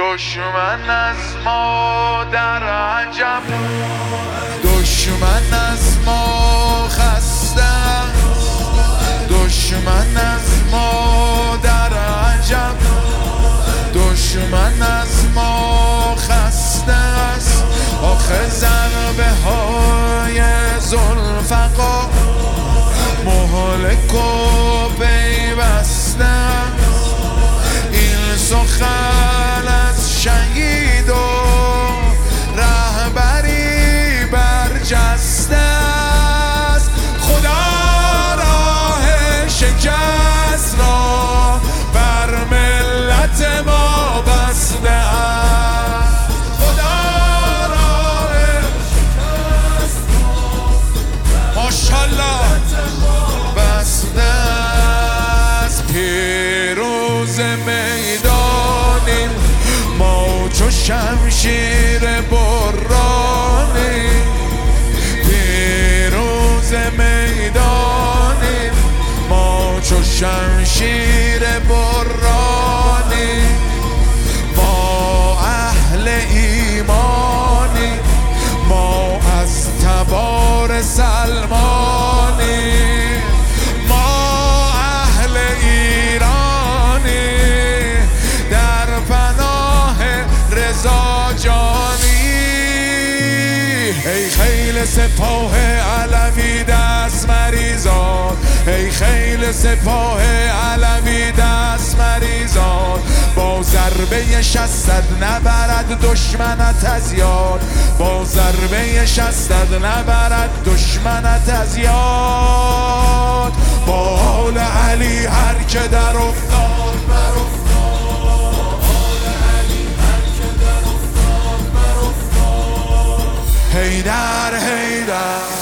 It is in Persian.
دشمن از ما در عجب، دشمن از ما خسته است، دشمن از ما در عجب، دشمن از ما خسته است. آخه ضربه های ذوالفقار مهلک و پیوسته است. این سخن از شهید و رهبری برجسته است. خدا راه شکست را بر ملت ما بسته است. خدا راه شکست را ماشاءالله بسته است. پیروز میدانیم ما چو شمشیر برانیم، پیروز میدانیم ما چو شمشیر برانیم. ما اهل ایمانیم، ما از تبار سلمانیم، ما اهل ایرانیم در پناه رضا جانی. ای خیل سپاه علوی دست مریزان، ای خیل سپاه علوی دست مریزان. با ضربه 600 نبرد دشمنت از یاد، با ضربه 600 نبرد دشمنت از یاد. با آل علی هر که در افتاد بر افتاد، آل علی هر که در افتاد بر افتاد. حیدر حیدر